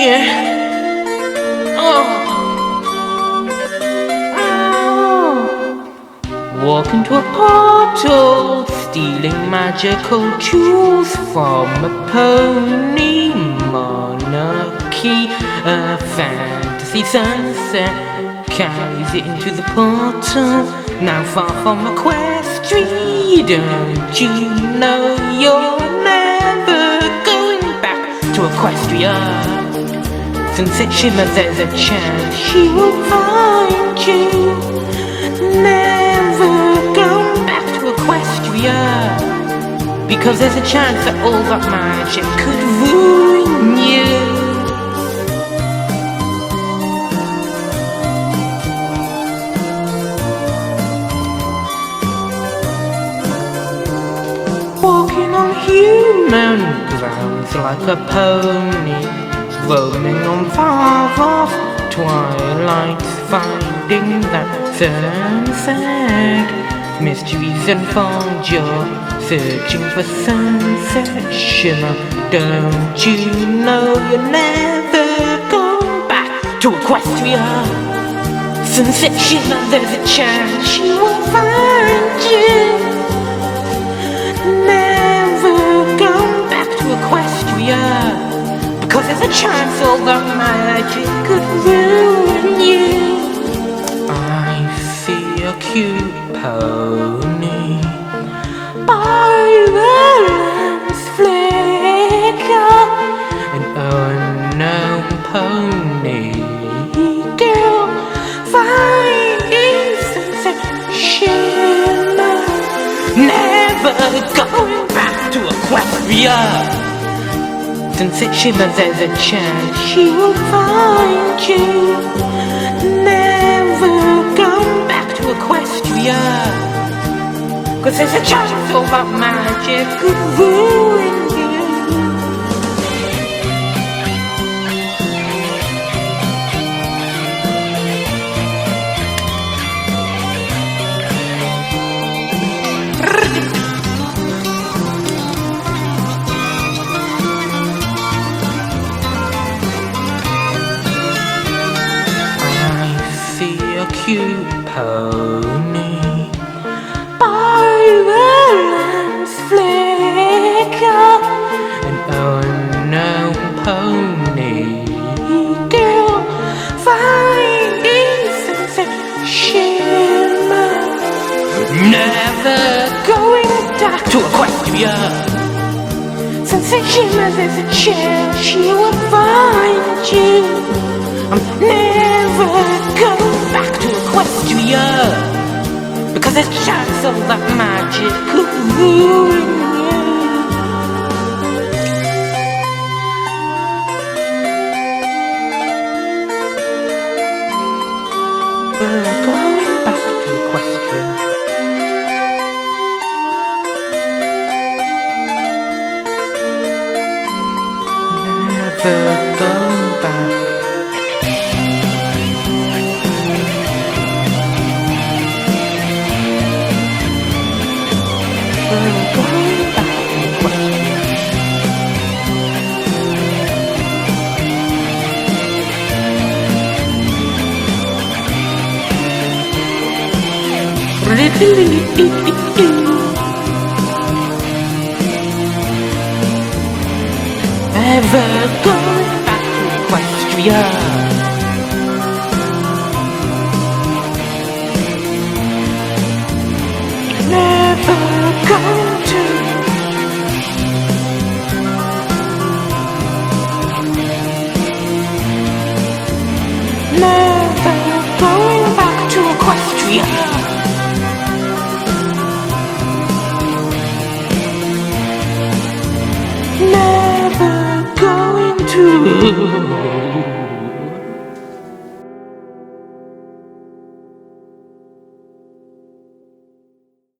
Walk into a portal, stealing magical jewels from a pony monarchy. A fantasy sunset carries it into the portal. Now far from Equestria, don't you know you're never going back to Equestria? Sunset shimmer, there's a chance she will find you. Never go back to Equestria, because there's a chance that all that magic could ruin you. Walking on human grounds like a pony, roaming on far-off twilights, finding that sunset. Mysteries unfold, you're searching for sunset shimmer. Don't you know you're never going back to Equestria? Sunset shimmer, there's a chance she will find you. Never go back to Equestria, because there's a chance all that magic could ruin you. I see a cute pony by the lamps flicker, an unknown pony girl finding sunset shimmer. Never going back to Equestria. Sunset shimmer, there's a chance she will find you. Never go back to Equestria, 'cause there's a chance all that magic could ruin you. Cute pony by the lamps flicker, an unknown pony girl finding sunset shimmer. Never going back to Equestria. Sunset shimmer, there's a chance she will find you. I'm never going back to Equestria, because there's a chance all that magic could ruin you. We're going back to Equestria. Never going back. Never going back to Equestria. Never going to. Never going back to Equestria. Never going to